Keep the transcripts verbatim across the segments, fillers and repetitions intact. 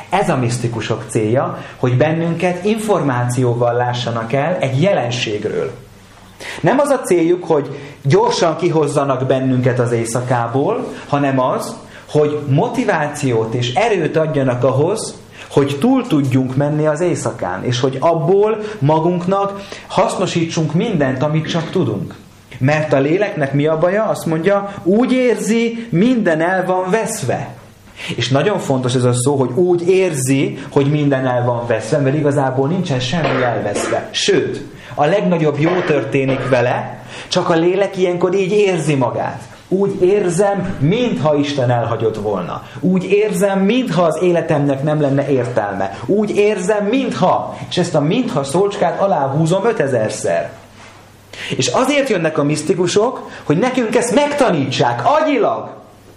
Ez a misztikusok célja, hogy bennünket információval lássanak el egy jelenségről. Nem az a céljuk, hogy gyorsan kihozzanak bennünket az éjszakából, hanem az, hogy motivációt és erőt adjanak ahhoz, hogy túl tudjunk menni az éjszakán, és hogy abból magunknak hasznosítsunk mindent, amit csak tudunk. Mert a léleknek mi a baja? Azt mondja, úgy érzi, minden el van veszve. És nagyon fontos ez a szó, hogy úgy érzi, hogy minden el van veszve, mert igazából nincsen semmi elveszve. Sőt, a legnagyobb jó történik vele, csak a lélek ilyenkor így érzi magát. Úgy érzem, mintha Isten elhagyott volna. Úgy érzem, mintha az életemnek nem lenne értelme. Úgy érzem, mintha. És ezt a mintha szócskát aláhúzom ötezerszer. És azért jönnek a misztikusok, hogy nekünk ezt megtanítsák agyilag.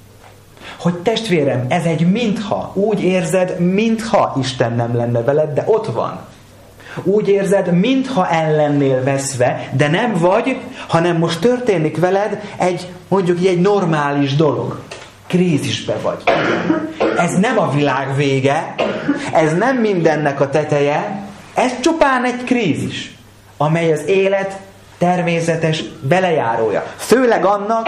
Hogy testvérem, ez egy mintha. Úgy érzed, mintha Isten nem lenne veled, de ott van. Úgy érzed, mintha el lennél veszve, de nem vagy, hanem most történik veled egy, mondjuk egy normális dolog. Krízisbe vagy. Ez nem a világ vége, ez nem mindennek a teteje, ez csupán egy krízis, amely az élet természetes belejárója. Főleg annak,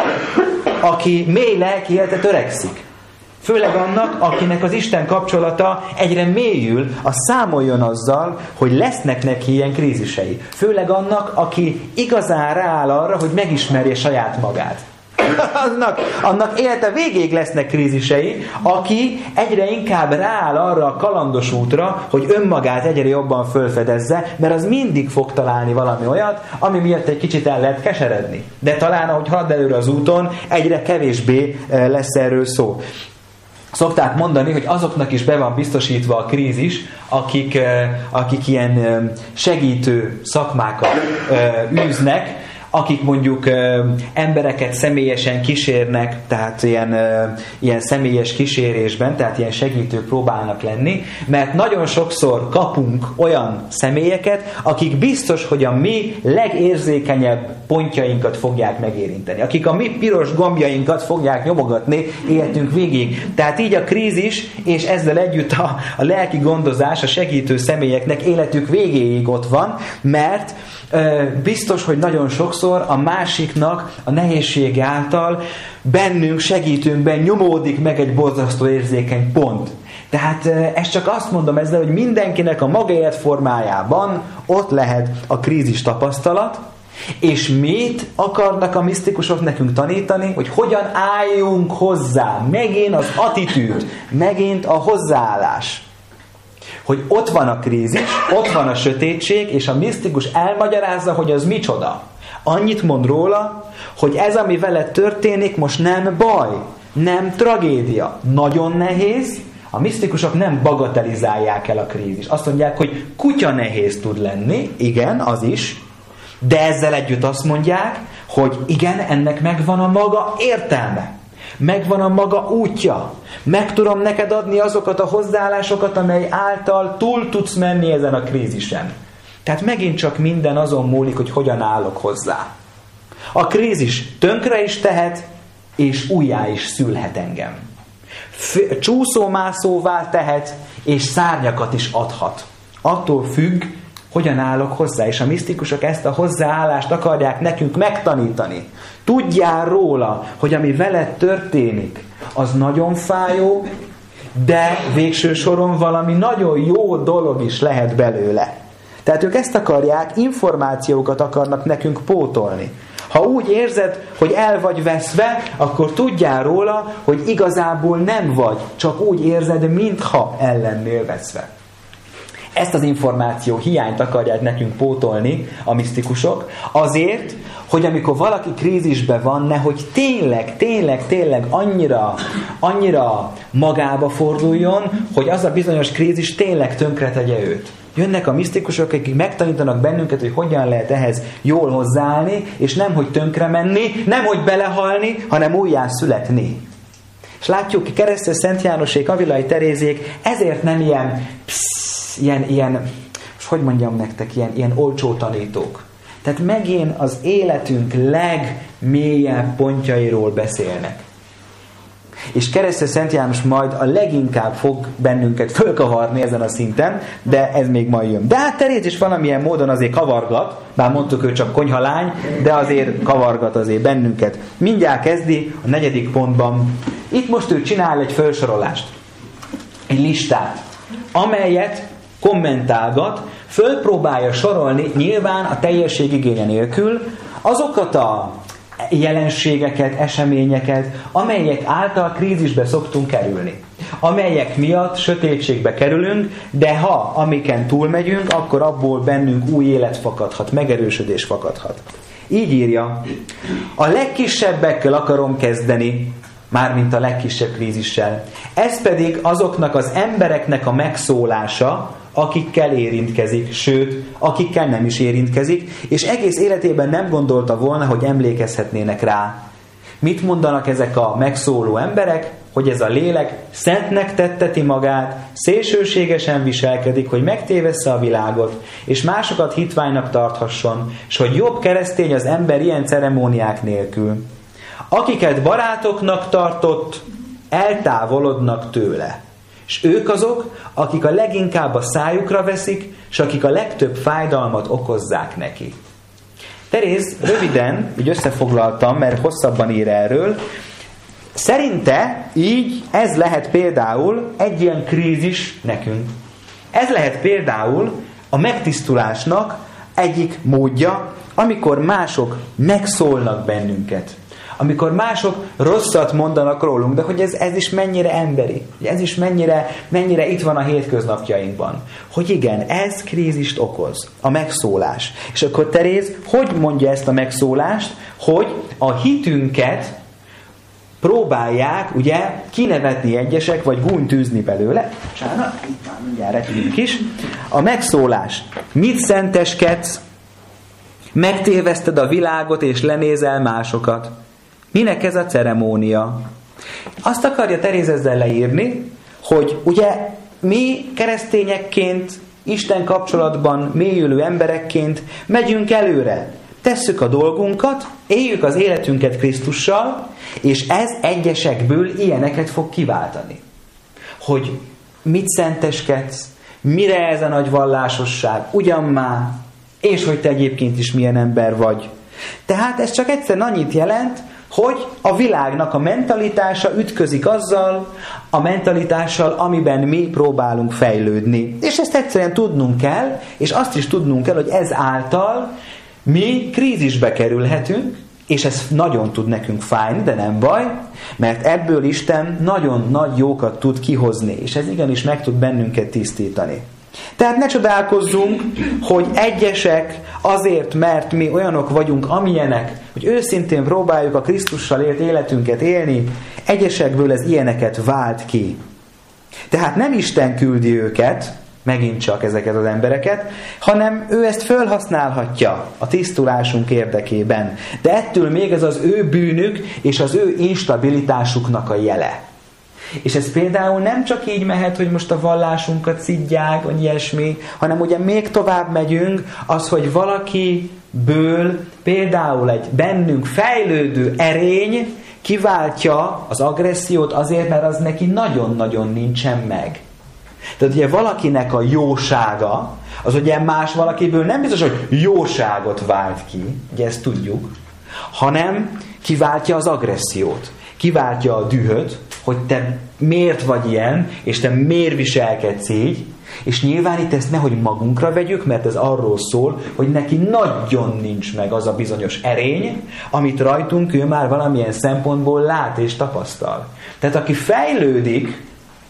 aki mély lelki életre törekszik. Főleg annak, akinek az Isten kapcsolata egyre mélyül, az számoljon azzal, hogy lesznek neki ilyen krízisei. Főleg annak, aki igazán rááll arra, hogy megismerje saját magát. Annak, annak élete végéig lesznek krízisei, aki egyre inkább rááll arra a kalandos útra, hogy önmagát egyre jobban fölfedezze, mert az mindig fog találni valami olyat, ami miatt egy kicsit el lehet keseredni. De talán, ahogy halad előre az úton, egyre kevésbé lesz erről szó. Szokták mondani, hogy azoknak is be van biztosítva a krízis, akik, akik ilyen segítő szakmákat űznek, akik mondjuk ö, embereket személyesen kísérnek, tehát ilyen, ö, ilyen személyes kísérésben, tehát ilyen segítők próbálnak lenni, mert nagyon sokszor kapunk olyan személyeket, akik biztos, hogy a mi legérzékenyebb pontjainkat fogják megérinteni. Akik a mi piros gombjainkat fogják nyomogatni életünk végig. Tehát így a krízis, és ezzel együtt a, a lelki gondozás a segítő személyeknek életük végéig ott van, mert ö, biztos, hogy nagyon sokszor a másiknak a nehézsége által bennünk, segítőnkben nyomódik meg egy borzasztó érzékeny pont. Tehát ezt csak azt mondom ezzel, hogy mindenkinek a maga életformájában ott lehet a krízis tapasztalat, és mit akarnak a misztikusok nekünk tanítani? Hogy hogyan álljunk hozzá. Megint az attitűd, megint a hozzáállás. Hogy ott van a krízis, ott van a sötétség, és a misztikus elmagyarázza, hogy az micsoda. Annyit mond róla, hogy ez, ami veled történik, most nem baj, nem tragédia. Nagyon nehéz. A misztikusok nem bagatelizálják el a krízis. Azt mondják, hogy kutya nehéz tud lenni, igen, az is, de ezzel együtt azt mondják, hogy igen, ennek megvan a maga értelme. Megvan a maga útja. Meg tudom neked adni azokat a hozzáállásokat, amely által túl tudsz menni ezen a krízisen. Tehát megint csak minden azon múlik, hogy hogyan állok hozzá. A krízis tönkre is tehet, és újjá is szülhet engem. Csúszómászóvá tehet, és szárnyakat is adhat. Attól függ, hogyan állok hozzá. És a misztikusok ezt a hozzáállást akarják nekünk megtanítani. Tudjál róla, hogy ami veled történik, az nagyon fájó, de végső soron valami nagyon jó dolog is lehet belőle. Tehát ők ezt akarják, információkat akarnak nekünk pótolni. Ha úgy érzed, hogy el vagy veszve, akkor tudjál róla, hogy igazából nem vagy, csak úgy érzed, mintha el lennél veszve. Ezt az információ hiányt akarják nekünk pótolni a misztikusok, azért, hogy amikor valaki krízisben van, nehogy tényleg, tényleg, tényleg annyira, annyira magába forduljon, hogy az a bizonyos krízis tényleg tönkretegye őt. Jönnek a misztikusok, akik megtanítanak bennünket, hogy hogyan lehet ehhez jól hozzáállni, és nem, hogy tönkre menni, nem, hogy belehalni, hanem újjá születni. És látjuk ki, Keresztes Szent Jánosék, Avilai Terézék, ezért nem ilyen, psz, ilyen, ilyen, most hogy mondjam nektek, ilyen, ilyen olcsó tanítók. Tehát megint az életünk legmélyebb pontjairól beszélnek. És Keresztes Szent János majd a leginkább fog bennünket fölkavarni ezen a szinten, de ez még majd jön. De hát Teréz is valamilyen módon azért kavargat, bár mondtuk, ő csak konyhalány, de azért kavargat azért bennünket. Mindjárt kezdi a negyedik pontban. Itt most ő csinál egy felsorolást, egy listát, amelyet kommentálgat, fölpróbálja sorolni nyilván a teljesség igénye nélkül azokat a jelenségeket, eseményeket, amelyek által krízisbe szoktunk kerülni. Amelyek miatt sötétségbe kerülünk, de ha amiken túlmegyünk, akkor abból bennünk új élet fakadhat, megerősödés fakadhat. Így írja, a legkisebbekkel akarom kezdeni, mármint a legkisebb krízissel. Ez pedig azoknak az embereknek a megszólása, akikkel érintkezik, sőt, akikkel nem is érintkezik, és egész életében nem gondolta volna, hogy emlékezhetnének rá. Mit mondanak ezek a megszóló emberek? Hogy ez a lélek szentnek tetteti magát, szélsőségesen viselkedik, hogy megtévessze a világot, és másokat hitványnak tarthasson, és hogy jobb keresztény az ember ilyen ceremóniák nélkül. Akiket barátoknak tartott, eltávolodnak tőle. És ők azok, akik a leginkább a szájukra veszik, és akik a legtöbb fájdalmat okozzák neki. Teréz röviden, így összefoglaltam, mert hosszabban ír erről, szerinte így ez lehet például egy ilyen krízis nekünk. Ez lehet például a megtisztulásnak egyik módja, amikor mások megszólnak bennünket. Amikor mások rosszat mondanak rólunk, de hogy ez, ez is mennyire emberi, ez is mennyire, mennyire itt van a hétköznapjainkban. Hogy igen, ez krízist okoz, a megszólás. És akkor Teréz hogy mondja ezt a megszólást, hogy a hitünket próbálják ugye kinevetni egyesek, vagy gúnytűzni belőle. Bocsánat, itt már mindjárt repülünk is. A megszólás. Mit szenteskedsz? Megtéveszted a világot, és lenézel másokat. Minek ez a ceremónia? Azt akarja Teréz ezzel leírni, hogy ugye mi keresztényekként, Isten kapcsolatban mélyülő emberekként megyünk előre. Tesszük a dolgunkat, éljük az életünket Krisztussal, és ez egyesekből ilyeneket fog kiváltani. Hogy mit szenteskedsz, mire ez a nagy vallásosság, ugyan már, és hogy te egyébként is milyen ember vagy. Tehát ez csak egyszerűen annyit jelent, hogy a világnak a mentalitása ütközik azzal, a mentalitással, amiben mi próbálunk fejlődni. És ezt egyszerűen tudnunk kell, és azt is tudnunk kell, hogy ez által mi krízisbe kerülhetünk, és ez nagyon tud nekünk fájni, de nem baj, mert ebből Isten nagyon nagy jókat tud kihozni, és ez igenis meg tud bennünket tisztítani. Tehát ne csodálkozzunk, hogy egyesek azért, mert mi olyanok vagyunk, amilyenek, hogy őszintén próbáljuk a Krisztussal élt életünket élni, egyesekből ez ilyeneket vált ki. Tehát nem Isten küldi őket, megint csak ezeket az embereket, hanem ő ezt felhasználhatja a tisztulásunk érdekében. De ettől még ez az ő bűnük és az ő instabilitásuknak a jele. És ez például nem csak így mehet, hogy most a vallásunkat szidják, vagy ilyesmi, hanem ugye még tovább megyünk, az, hogy valakiből például egy bennünk fejlődő erény kiváltja az agressziót azért, mert az neki nagyon-nagyon nincsen meg. Tehát ugye valakinek a jósága, az ugye más valakiből nem biztos, hogy jóságot vált ki, ugye ezt tudjuk, hanem kiváltja az agressziót, kiváltja a dühöt, hogy te miért vagy ilyen, és te miért viselkedsz így, és nyilván itt ezt nehogy magunkra vegyük, mert ez arról szól, hogy neki nagyon nincs meg az a bizonyos erény, amit rajtunk ő már valamilyen szempontból lát és tapasztal. Tehát aki fejlődik,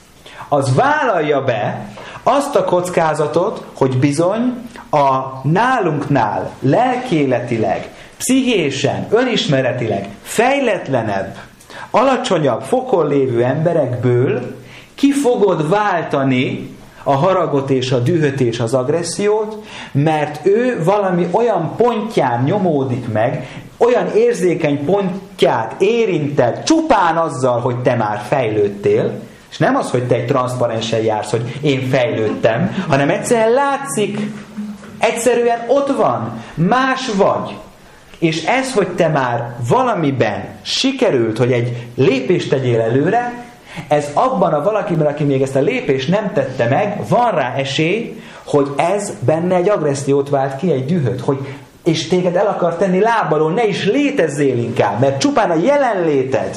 az vállalja be azt a kockázatot, hogy bizony a nálunknál lelkéletileg, pszichésen, önismeretileg fejletlenebb, alacsonyabb fokon lévő emberekből ki fogod váltani a haragot és a dühöt és az agressziót, mert ő valami olyan pontján nyomódik meg, olyan érzékeny pontját érinted csupán azzal, hogy te már fejlődtél, és nem az, hogy te egy transzparensen jársz, hogy én fejlődtem, hanem egyszerűen látszik, egyszerűen ott van, más vagy. És ez, hogy te már valamiben sikerült, hogy egy lépést tegyél előre, ez abban a valakiben, aki még ezt a lépést nem tette meg, van rá esély, hogy ez benne egy agressziót vált ki, egy dühöt, hogy és téged el akar tenni lábalól, ne is létezzél inkább, mert csupán a jelenléted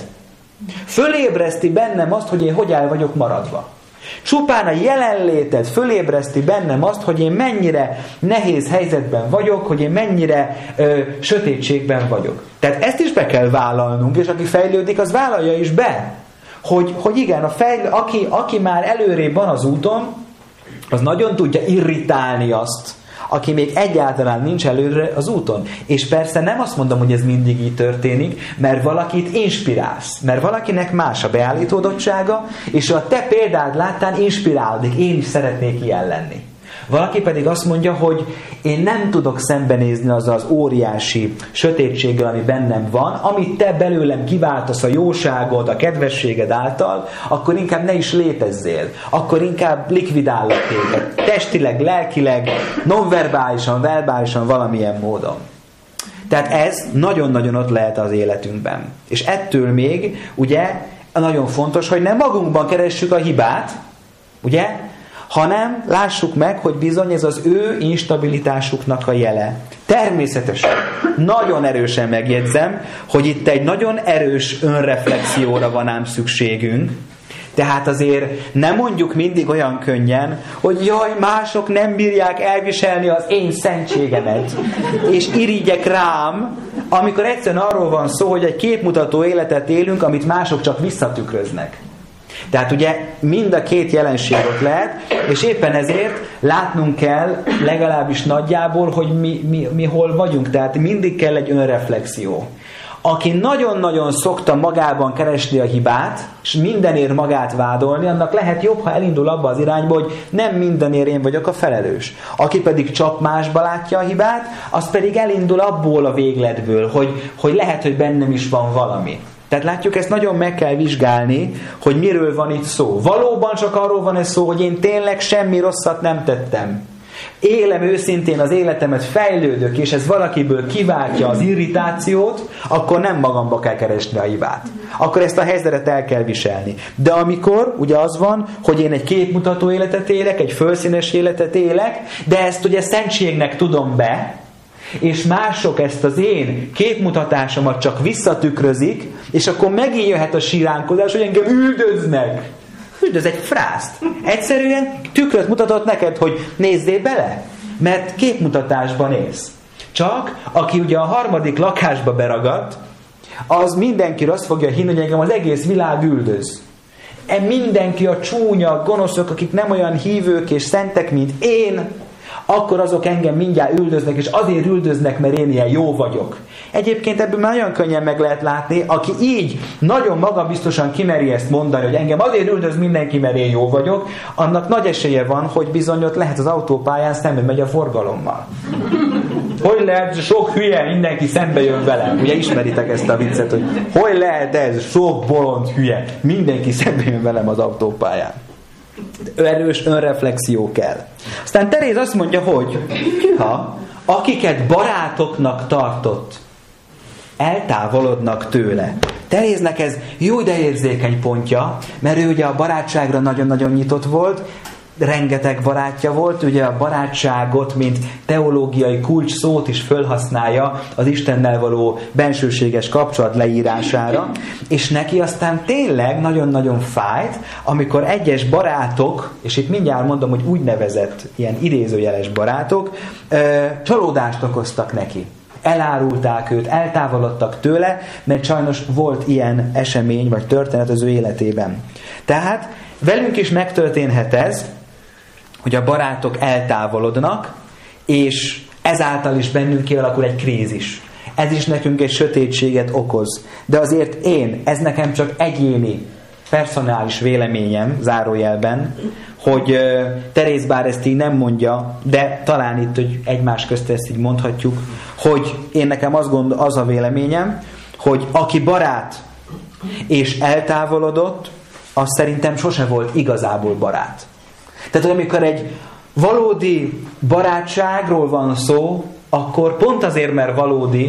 fölébreszti bennem azt, hogy én hogy el vagyok maradva. Csupán a jelenléted fölébreszti bennem azt, hogy én mennyire nehéz helyzetben vagyok, hogy én mennyire ö, sötétségben vagyok. Tehát ezt is be kell vállalnunk, és aki fejlődik, az vállalja is be. Hogy, hogy igen, a fejlő, aki, aki már előrébb van az úton, az nagyon tudja irritálni azt, aki még egyáltalán nincs előre az úton. És persze nem azt mondom, hogy ez mindig így történik, mert valakit inspirálsz, mert valakinek más a beállítódottsága, és a te példád láttán inspirálódik, én is szeretnék ilyen lenni. Valaki pedig azt mondja, hogy én nem tudok szembenézni azzal az óriási sötétséggel, ami bennem van, amit te belőlem kiváltasz a jóságod, a kedvességed által, akkor inkább ne is létezzél. Akkor inkább likvidállak téged. Testileg, lelkileg, nonverbálisan, verbálisan, valamilyen módon. Tehát ez nagyon-nagyon ott lehet az életünkben. És ettől még, ugye, nagyon fontos, hogy nem magunkban keressük a hibát, ugye, hanem lássuk meg, hogy bizony ez az ő instabilitásuknak a jele. Természetesen, nagyon erősen megjegyzem, hogy itt egy nagyon erős önreflexióra van ám szükségünk. Tehát azért nem mondjuk mindig olyan könnyen, hogy jaj, mások nem bírják elviselni az én szentségemet, és irigyek rám, amikor egyszerűen arról van szó, hogy egy képmutató életet élünk, amit mások csak visszatükröznek. Tehát ugye mind a két jelenség ott lehet, és éppen ezért látnunk kell legalábbis nagyjából, hogy mi, mi, mi hol vagyunk. Tehát mindig kell egy önreflexió. Aki nagyon-nagyon szokta magában keresni a hibát, és mindenért magát vádolni, annak lehet jobb, ha elindul abba az irányba, hogy nem mindenért én vagyok a felelős. Aki pedig csak másba látja a hibát, az pedig elindul abból a végletből, hogy, hogy lehet, hogy bennem is van valami. Tehát látjuk, ezt nagyon meg kell vizsgálni, hogy miről van itt szó. Valóban csak arról van ez szó, hogy én tényleg semmi rosszat nem tettem. Élem őszintén az életemet, fejlődök, és ez valakiből kiváltja az irritációt, akkor nem magamba kell keresni a hibát. Akkor ezt a helyzetet el kell viselni. De amikor ugye az van, hogy én egy képmutató életet élek, egy fölszínes életet élek, de ezt ugye szentségnek tudom be, és mások ezt az én képmutatásomat csak visszatükrözik, és akkor megint jöhet a siránkozás, hogy engem üldöznek. Üldöz egy frászt. Egyszerűen tükröt mutatott neked, hogy nézzél bele, mert képmutatásban élsz. Csak aki ugye a harmadik lakásba beragadt, az mindenki azt fogja hinni, hogy engem az egész világ üldöz. E mindenki a csúnya, gonoszok, akik nem olyan hívők és szentek, mint én, akkor azok engem mindjárt üldöznek, és azért üldöznek, mert én ilyen jó vagyok. Egyébként ebből már nagyon könnyen meg lehet látni, aki így nagyon magabiztosan kimeri ezt mondani, hogy engem azért üldöz mindenki, mert én jó vagyok, annak nagy esélye van, hogy bizony ott lehet az autópályán szembe megy a forgalommal. Hogy lehet, sok hülye, mindenki szembe jön velem. Ugye ismeritek ezt a viccet, hogy hogy lehet ez, sok bolond hülye, mindenki szembe jön velem az autópályán. Erős önreflexió kell. Aztán Teréz azt mondja, hogy ha akiket barátoknak tartott, eltávolodnak tőle. Teréznek ez jó, de érzékeny pontja, mert ő ugye a barátságra nagyon-nagyon nyitott volt, rengeteg barátja volt, ugye a barátságot, mint teológiai kulcs szót is fölhasználja az Istennel való bensőséges kapcsolat leírására, és neki aztán tényleg nagyon-nagyon fájt, amikor egyes barátok, és itt mindjárt mondom, hogy úgynevezett ilyen idézőjeles barátok, csalódást okoztak neki. Elárulták őt, eltávolodtak tőle, mert sajnos volt ilyen esemény vagy történet az ő életében. Tehát velünk is megtörténhet ez, hogy a barátok eltávolodnak, és ezáltal is bennünk kialakul egy krízis. Ez is nekünk egy sötétséget okoz. De azért én, ez nekem csak egyéni, personális véleményem, zárójelben, hogy uh, Teréz bár ezt így nem mondja, de talán itt, hogy egymás közt ezt így mondhatjuk, hogy én nekem az, gond, az a véleményem, hogy aki barát és eltávolodott, az szerintem sose volt igazából barát. Tehát, hogy amikor egy valódi barátságról van szó, akkor pont azért, mert valódi,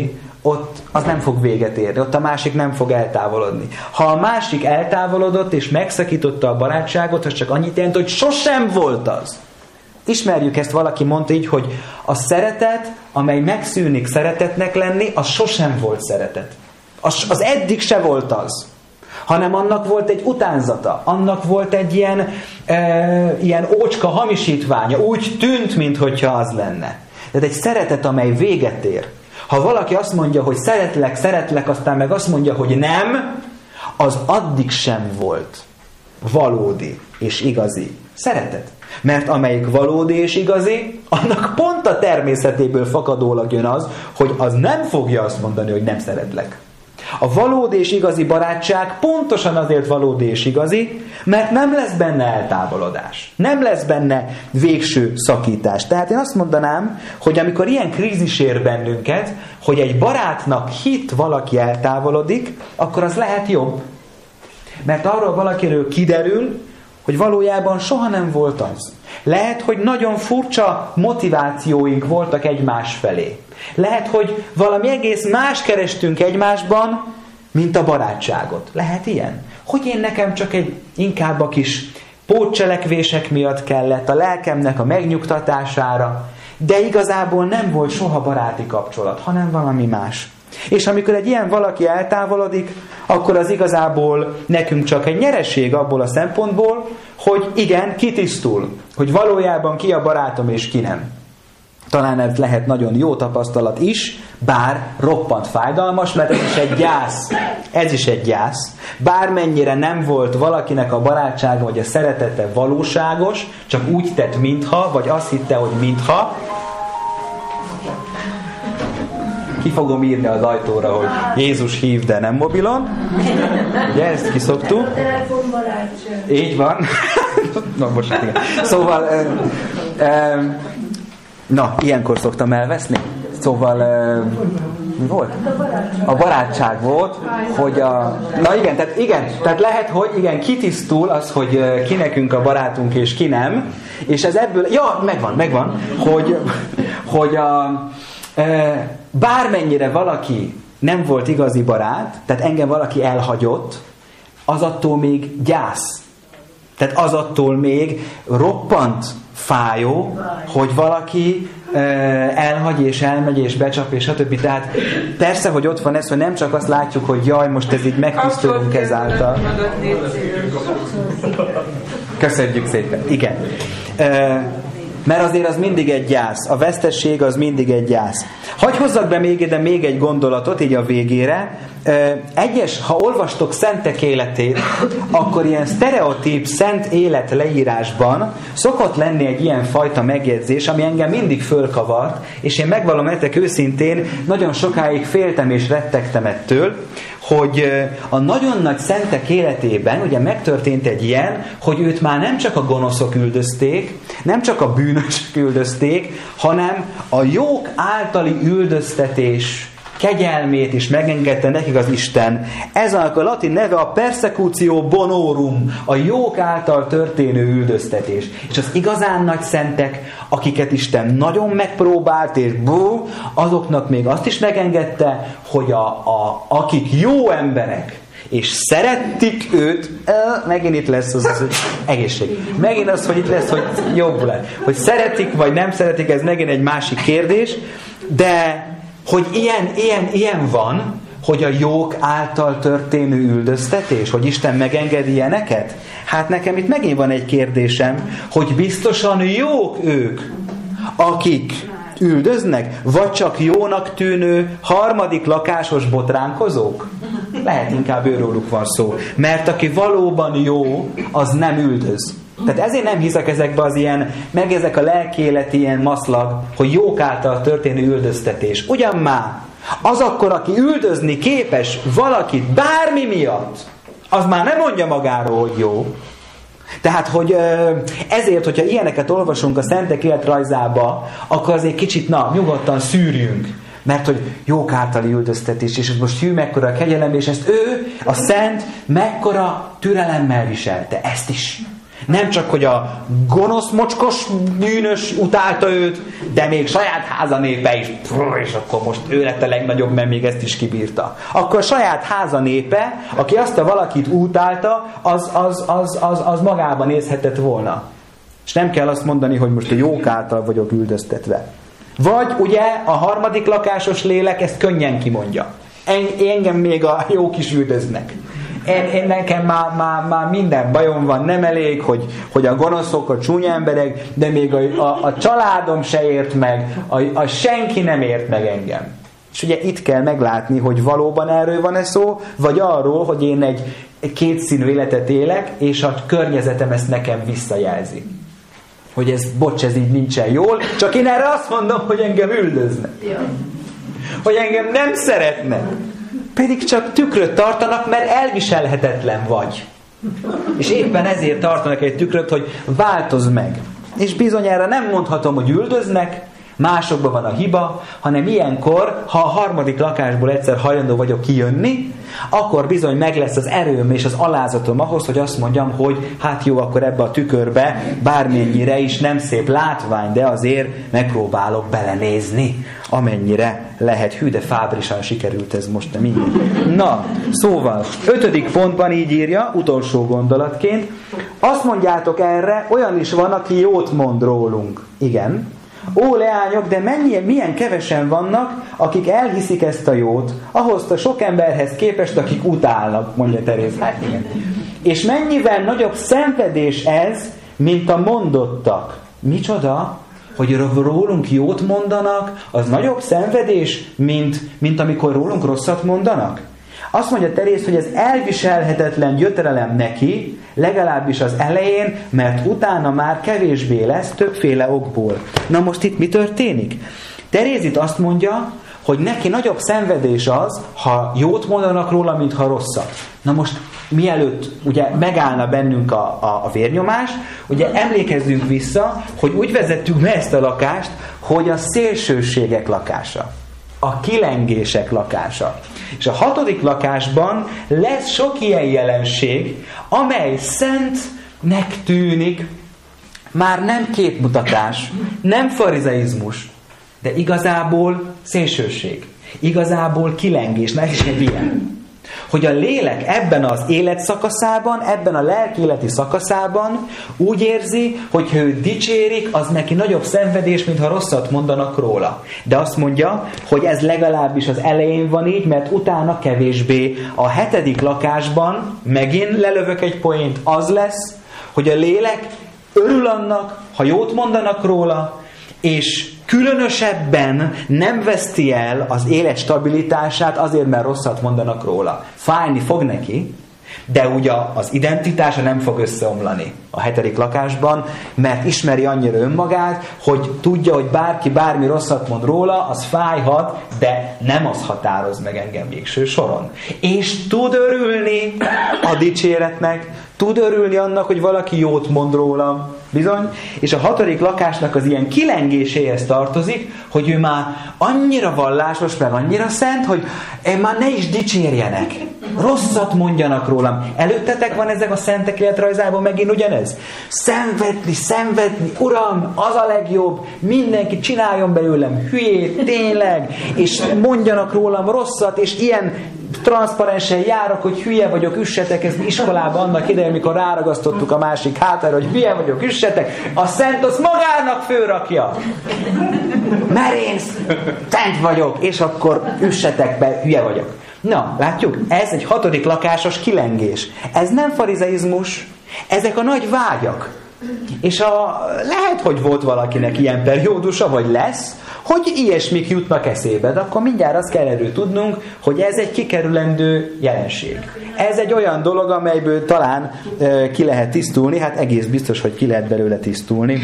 ott az nem fog véget érni, ott a másik nem fog eltávolodni. Ha a másik eltávolodott és megszakította a barátságot, az csak annyit jelent, hogy sosem volt az. Ismerjük ezt, valaki mondta így, hogy a szeretet, amely megszűnik szeretetnek lenni, az sosem volt szeretet. Az, az eddig se volt az. Hanem annak volt egy utánzata, annak volt egy ilyen, e, ilyen ócska hamisítványa, úgy tűnt, minthogyha az lenne. Tehát egy szeretet, amely véget ér. Ha valaki azt mondja, hogy szeretlek, szeretlek, aztán meg azt mondja, hogy nem, az addig sem volt valódi és igazi szeretet. Mert amelyik valódi és igazi, annak pont a természetéből fakadólag jön az, hogy az nem fogja azt mondani, hogy nem szeretlek. A valódi és igazi barátság pontosan azért valódi és igazi, mert nem lesz benne eltávolodás. Nem lesz benne végső szakítás. Tehát én azt mondanám, hogy amikor ilyen krízis ér bennünket, hogy egy barátnak hitt valaki eltávolodik, akkor az lehet jobb. Mert arról valakiről kiderül, hogy valójában soha nem volt az. Lehet, hogy nagyon furcsa motivációink voltak egymás felé. Lehet, hogy valami egész más kerestünk egymásban, mint a barátságot. Lehet ilyen? Hogy én nekem csak egy inkább a kis pótcselekvések miatt kellett, a lelkemnek a megnyugtatására, de igazából nem volt soha baráti kapcsolat, hanem valami más. És amikor egy ilyen valaki eltávolodik, akkor az igazából nekünk csak egy nyereség abból a szempontból, hogy igen, kitisztul, hogy valójában ki a barátom és ki nem. Talán ez lehet nagyon jó tapasztalat is, bár roppant fájdalmas, mert ez is egy gyász. Ez is egy gyász. Bármennyire nem volt valakinek a barátsága vagy a szeretete valóságos, csak úgy tett, mintha, vagy azt hitte, hogy mintha. Ki fogom írni az ajtóra, hogy Jézus hív, de nem mobilon. Ugye, ezt kiszoktuk. Így van. Na, most igen. Szóval, ö, ö, na, ilyenkor szoktam elveszni. Szóval, ö, mi volt? A barátság volt, hogy a... Na igen, tehát igen, tehát lehet, hogy igen, kitisztul az, hogy ki nekünk a barátunk és ki nem, és ez ebből, ja, megvan, megvan, hogy, hogy a... bármennyire valaki nem volt igazi barát, tehát engem valaki elhagyott, az attól még gyász. Tehát az attól még roppant fájó, hogy valaki elhagy és elmegy és becsap és stb. Tehát persze, hogy ott van ez, hogy nem csak azt látjuk, hogy jaj, most ez így megtisztulunk ezáltal. Köszönjük szépen. Igen. Mert azért az mindig egy gyász. A vesztesség az mindig egy gyász. Hagy hozzak be még ide még egy gondolatot, így a végére. Egyes, ha olvastok szentek életét, akkor ilyen sztereotíp szent élet leírásban szokott lenni egy ilyen fajta megjegyzés, ami engem mindig fölkavart, és én megvallom nektek őszintén, nagyon sokáig féltem és rettegtem ettől, hogy a nagyon nagy szentek életében ugye megtörtént egy ilyen, hogy őt már nem csak a gonoszok üldözték, nem csak a bűnösök üldözték, hanem a jók általi üldöztetés kegyelmét is megengedte nekik az Isten. Ez a latin neve a persecutio bonorum, a jók által történő üldöztetés. És az igazán nagy szentek, akiket Isten nagyon megpróbált, és bú, azoknak még azt is megengedte, hogy a, a, akik jó emberek, és szerettik őt, megint itt lesz az, az hogy egészség. Megint az, hogy itt lesz, hogy jobbulat. Hogy szeretik, vagy nem szeretik, ez megint egy másik kérdés, de hogy ilyen, ilyen, ilyen van, hogy a jók által történő üldöztetés, hogy Isten megengedi ilyeneket? Hát nekem itt megint van egy kérdésem, hogy biztosan jók ők, akik üldöznek, vagy csak jónak tűnő harmadik lakásos botránkozók? Lehet inkább őróluk van szó. Mert aki valóban jó, az nem üldöz. Tehát ezért nem hiszek ezekbe az ilyen, meg ezek a lelkiéleti ilyen maszlag, hogy jók által történő üldöztetés. Ugyan már, az akkor, aki üldözni képes valakit bármi miatt, az már nem mondja magáról, hogy jó. Tehát, hogy ezért, hogyha ilyeneket olvasunk a szentek életrajzába, akkor azért kicsit, na, nyugodtan szűrjünk. Mert hogy jók általi üldöztetés, és most hű, mekkora a kegyelem, és ezt ő, a szent, mekkora türelemmel viselte. Ezt is. Nem csak, hogy a gonosz, mocskos, bűnös utálta őt, de még saját háza népe is, és akkor most ő lett a legnagyobb, mert még ezt is kibírta. Akkor a saját háza népe, aki azt a valakit utálta, az, az, az, az, az magában nézhetett volna. És nem kell azt mondani, hogy most a jók által vagyok üldöztetve. Vagy ugye a harmadik lakásos lélek ezt könnyen kimondja. Engem még a jók is üldöznek. Én, én nekem már, már, már minden bajom van, nem elég, hogy, hogy a gonoszok, a csúnya emberek, de még a, a, a családom se ért meg, a, a senki nem ért meg engem. És ugye itt kell meglátni, hogy valóban erről van-e szó, vagy arról, hogy én egy, egy kétszínű életet élek, és a környezetem ezt nekem visszajelzi. Hogy ez, bocs, ez így nincsen jól, csak én erre azt mondom, hogy engem üldöznek. Hogy engem nem szeretnek. Pedig csak tükröt tartanak, mert elviselhetetlen vagy. És éppen ezért tartanak egy tükröt, hogy változz meg. És bizonyára nem mondhatom, hogy üldöznek, másokban van a hiba, hanem ilyenkor, ha a harmadik lakásból egyszer hajlandó vagyok kijönni, akkor bizony meg lesz az erőm és az alázatom ahhoz, hogy azt mondjam, hogy hát jó, akkor ebbe a tükörbe bármennyire is nem szép látvány, de azért megpróbálok belenézni, amennyire lehet. Hű, de fábrisan sikerült ez most, nem így. Na, szóval, ötödik pontban így írja, utolsó gondolatként, azt mondjátok erre, olyan is van, aki jót mond rólunk. Igen. Ó, leányok, de mennyi, milyen kevesen vannak, akik elhiszik ezt a jót, ahhoz a sok emberhez képest, akik utálnak, mondja Teréz. Hát igen. És mennyivel nagyobb szenvedés ez, mint a mondottak. Micsoda? Hogy rólunk jót mondanak, az nagyobb szenvedés, mint, mint amikor rólunk rosszat mondanak? Azt mondja Teréz, hogy ez elviselhetetlen gyötrelem neki, legalábbis az elején, mert utána már kevésbé lesz többféle okból. Na most itt mi történik? Teréz itt azt mondja, hogy neki nagyobb szenvedés az, ha jót mondanak róla, mint ha rosszat. Na most mielőtt ugye megállna bennünk a, a, a vérnyomás, ugye emlékezzünk vissza, hogy úgy vezettük be ezt a lakást, hogy a szélsőségek lakása. A kilengések lakása. És a hatodik lakásban lesz sok ilyen jelenség, amely szentnek tűnik, már nem képmutatás, nem farizeizmus, de igazából szélsőség. Igazából kilengés. Na ez is egy ilyen. Hogy a lélek ebben az életszakaszában, ebben a lelkiéleti szakaszában úgy érzi, hogy ha őt dicsérik, az neki nagyobb szenvedés, mintha rosszat mondanak róla. De azt mondja, hogy ez legalábbis az elején van így, mert utána kevésbé. A hetedik lakásban, megint lelövök egy poént, az lesz, hogy a lélek örül annak, ha jót mondanak róla, és különösebben nem veszti el az élet stabilitását azért, mert rosszat mondanak róla. Fájni fog neki, de ugye az identitása nem fog összeomlani a hetedik lakásban, mert ismeri annyira önmagát, hogy tudja, hogy bárki bármi rosszat mond róla, az fájhat, de nem az határoz meg engem végső soron. És tud örülni a dicséretnek, tud örülni annak, hogy valaki jót mond rólam. Bizony. És a hatodik lakásnak az ilyen kilengéséhez tartozik, hogy ő már annyira vallásos, meg annyira szent, hogy én már ne is dicsérjenek. Rosszat mondjanak rólam. Előttetek van ezek a szentek életrajzában megint ugyanez? Szenvedni, szenvedni, Uram, az a legjobb, mindenki csináljon belőlem hülyét, tényleg, és mondjanak rólam rosszat, és ilyen transzparensen járok, hogy hülye vagyok, üssetek, ez iskolában annak idején, mikor ráragasztottuk a másik hátára, hogy hülye vagyok, üssetek, a szent az magának főrakja. Merénsz, szent vagyok, és akkor üssetek be, hülye vagyok. Na, látjuk? Ez egy hatodik lakásos kilengés. Ez nem farizeizmus, ezek a nagy vágyak. És a, lehet, hogy volt valakinek ilyen periódusa, vagy lesz, hogy ilyesmik jutnak eszébe, de akkor mindjárt azt kell erről tudnunk, hogy ez egy kikerülendő jelenség. Ez egy olyan dolog, amelyből talán e, ki lehet tisztulni, hát egész biztos, hogy ki lehet belőle tisztulni.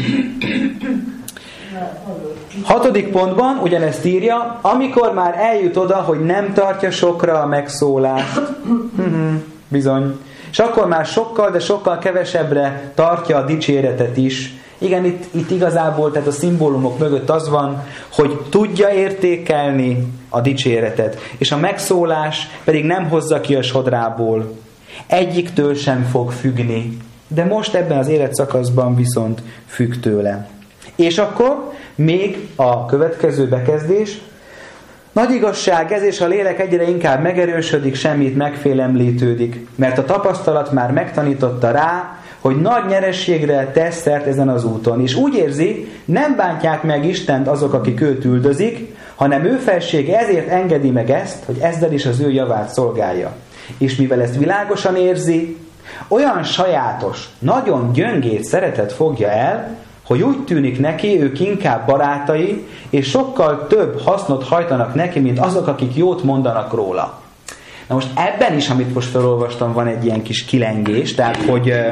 Hatodik pontban ugyanezt írja, amikor már eljut oda, hogy nem tartja sokra a megszólást. Bizony. És akkor már sokkal, de sokkal kevesebbre tartja a dicséretet is. Igen, itt, itt igazából, tehát a szimbólumok mögött az van, hogy tudja értékelni a dicséretet, és a megszólás pedig nem hozza ki a sodrából. Egyiktől sem fog függni. de most ebben az életszakaszban viszont függ tőle. És akkor még a következő bekezdés. Nagy igazság ez, és a lélek egyre inkább megerősödik, semmit megfélemlítődik, mert a tapasztalat már megtanította rá, hogy nagy nyerességre tesz szert ezen az úton. És úgy érzi, nem bántják meg Istent azok, akik őt üldözik, hanem ő felsége ezért engedi meg ezt, hogy ezzel is az ő javát szolgálja. És mivel ezt világosan érzi, olyan sajátos, nagyon gyöngét szeretet fogja el, hogy úgy tűnik neki, ők inkább barátai, és sokkal több hasznot hajtanak neki, mint azok, akik jót mondanak róla. Na most ebben is, amit most felolvastam, van egy ilyen kis kilengés, tehát hogy, uh,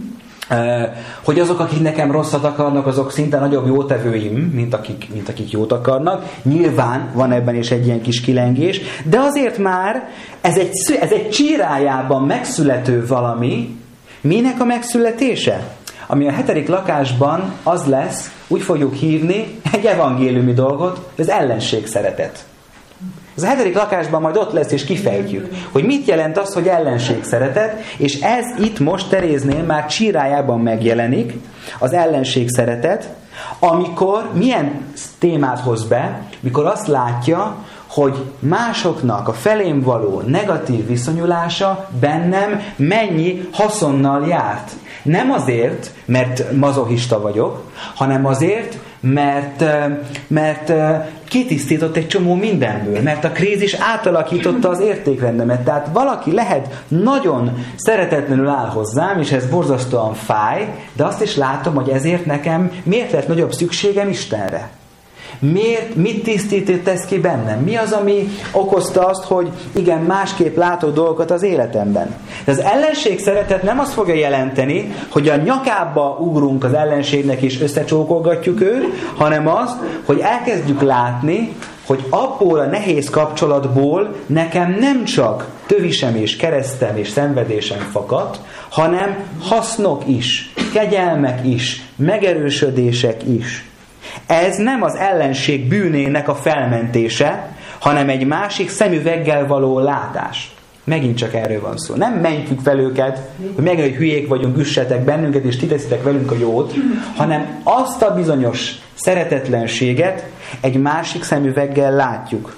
uh, hogy azok, akik nekem rosszat akarnak, azok szinte nagyobb jótevőim, mint akik, mint akik jót akarnak. Nyilván van ebben is egy ilyen kis kilengés, de azért már ez egy, ez egy csírájában megszülető valami. Minek a megszületése? Ami a hetedik lakásban az lesz, úgy fogjuk hívni egy evangéliumi dolgot, az ellenség szeretet. Az a hetedik lakásban majd ott lesz, és kifejtjük, hogy mit jelent az, hogy ellenség szeretet, és ez itt most Teréznél már csírájában megjelenik, az ellenség szeretet, amikor milyen témát hoz be, mikor azt látja, hogy másoknak a felém való negatív viszonyulása bennem mennyi haszonnal járt. Nem azért, mert mazochista vagyok, hanem azért, mert, mert kitisztított egy csomó mindenből, mert a krízis átalakította az értékrendemet. Tehát valaki lehet nagyon szeretetlenül áll hozzám, és ez borzasztóan fáj, de azt is látom, hogy ezért nekem miért lett nagyobb szükségem Istenre. Miért, mit tisztít ez ki bennem? Mi az, ami okozta azt, hogy igen, másképp látok dolgokat az életemben? De az ellenség szeretet nem azt fogja jelenteni, hogy a nyakába ugrunk az ellenségnek és összecsókolgatjuk őt, hanem azt, hogy elkezdjük látni, hogy abból a nehéz kapcsolatból nekem nem csak tövisem és keresztem és szenvedésem fakadt, hanem hasznok is, kegyelmek is, megerősödések is. Ez nem az ellenség bűnének a felmentése, hanem egy másik szemüveggel való látás. Megint csak erről van szó. Nem mentjük fel őket, hogy megint, hogy hülyék vagyunk, üssetek bennünket, és ti teszitek velünk a jót, hanem azt a bizonyos szeretetlenséget egy másik szemüveggel látjuk.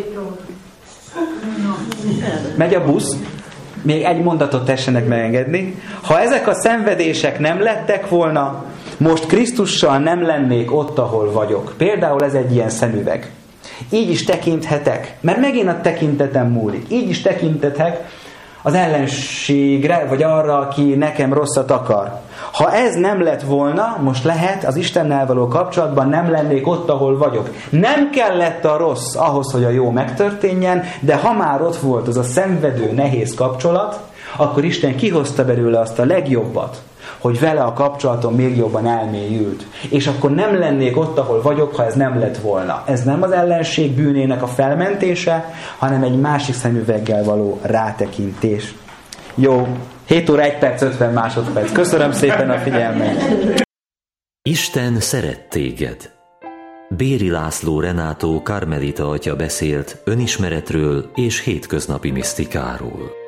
Megy a busz, még egy mondatot tessenek megengedni. Ha ezek a szenvedések nem lettek volna, most Krisztussal nem lennék ott, ahol vagyok. Például ez egy ilyen szemüveg. Így is tekinthetek, mert megint a tekintetem múlik. Így is tekintetek az ellenségre, vagy arra, aki nekem rosszat akar. Ha ez nem lett volna, most lehet, az Istennel való kapcsolatban nem lennék ott, ahol vagyok. Nem kellett a rossz ahhoz, hogy a jó megtörténjen, de ha már ott volt az a szenvedő, nehéz kapcsolat, akkor Isten kihozta belőle azt a legjobbat, hogy vele a kapcsolatom még jobban elmélyült. És akkor nem lennék ott, ahol vagyok, ha ez nem lett volna. Ez nem az ellenség bűnének a felmentése, hanem egy másik szemüveggel való rátekintés. Jó, hét óra egy perc, ötven másodperc. Köszönöm szépen a figyelmet. Isten szeret téged. Béri László Renátó karmelita atya beszélt önismeretről és hétköznapi misztikáról.